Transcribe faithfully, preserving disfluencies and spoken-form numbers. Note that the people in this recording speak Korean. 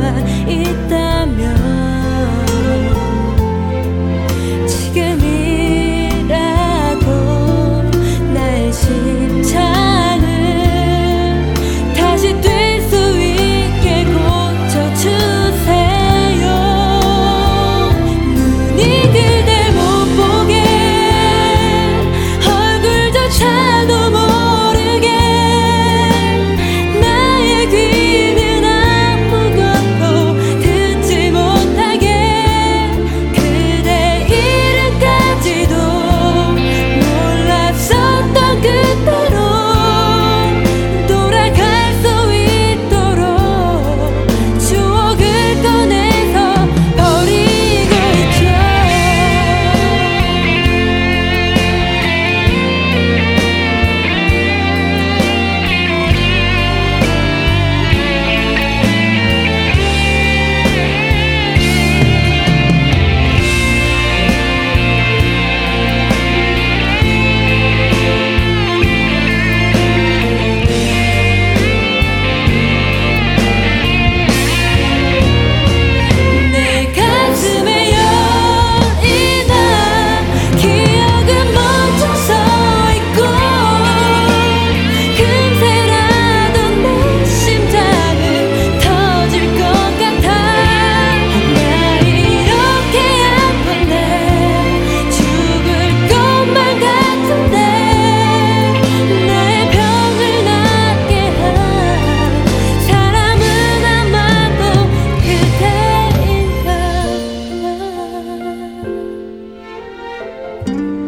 너만 있다면 지금이라도 나의 심장을 다시 뛸 수 있게 고쳐주세요. 눈이 그댈 못 보게 얼굴조차도 모르게 나의 귀는 아무것도 듣지 못하게 그대 이름까지도 몰랐었던 그때로 돌아갈 수 있도록 추억을 꺼내서 버리고 있죠. 내 가슴에 여인아 기억은 멈춰서 있고 금세라도 내 심장은 터질 것 같아. 나 이렇게 아픈데 죽을 것만 같은데 나의 병을 낫게 한 사람은 아마도 그대인가.